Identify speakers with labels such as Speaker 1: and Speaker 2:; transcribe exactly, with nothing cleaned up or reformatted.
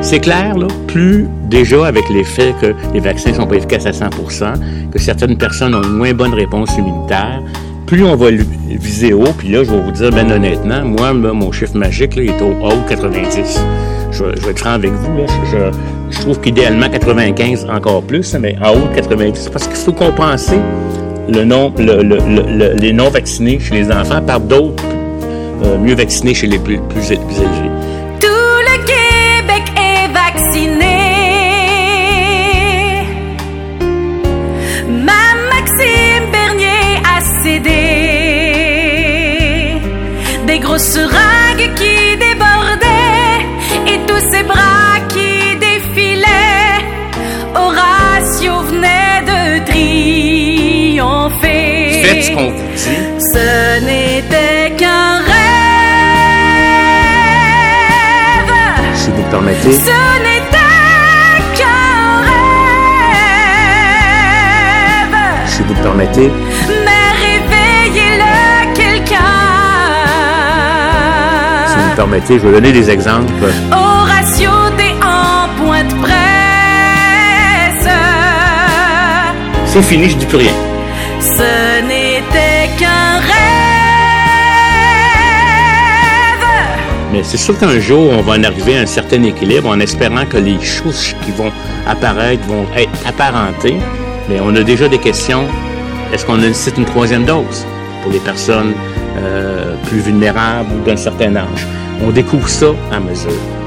Speaker 1: C'est clair, là, plus déjà avec l'effet que les vaccins ne sont pas efficaces à cent pour cent, que certaines personnes ont une moins bonne réponse immunitaire, plus on va viser haut, puis là, je vais vous dire, ben honnêtement, moi, là, mon chiffre magique, là, il est au haut quatre-vingt-dix. Je, je vais être franc avec vous, là, je, je, je trouve qu'idéalement quatre-vingt-quinze encore plus, mais en haut de quatre-vingt-dix, parce qu'il faut compenser le non, le, le, le, les non-vaccinés chez les enfants par d'autres euh, mieux vaccinés chez les plus, plus, plus élevés.
Speaker 2: Tout le Québec est vacciné. Ma Maxime Bernier a cédé. Des grosses seringues qui débordaient et tous ses bras qui défilaient. Horatio venait de triompher.
Speaker 1: Faites ce qu'on vous dit.
Speaker 2: Ce n'était qu'un rêve.
Speaker 1: Si vous me permettez.
Speaker 2: Ce n'était qu'un rêve.
Speaker 1: Si vous me permettez.
Speaker 2: Mais réveillez-le quelqu'un.
Speaker 1: Si vous me permettez, je vais donner des exemples.
Speaker 2: Horatio des en point de presse.
Speaker 1: C'est fini, je dis plus rien.
Speaker 2: Ce n'était qu'un rêve.
Speaker 1: Mais c'est sûr qu'un jour, on va en arriver à un certain équilibre en espérant que les choses qui vont apparaître vont être apparentées. Mais on a déjà des questions. Est-ce qu'on nécessite une troisième dose pour les personnes euh, plus vulnérables ou d'un certain âge? On découvre ça à mesure.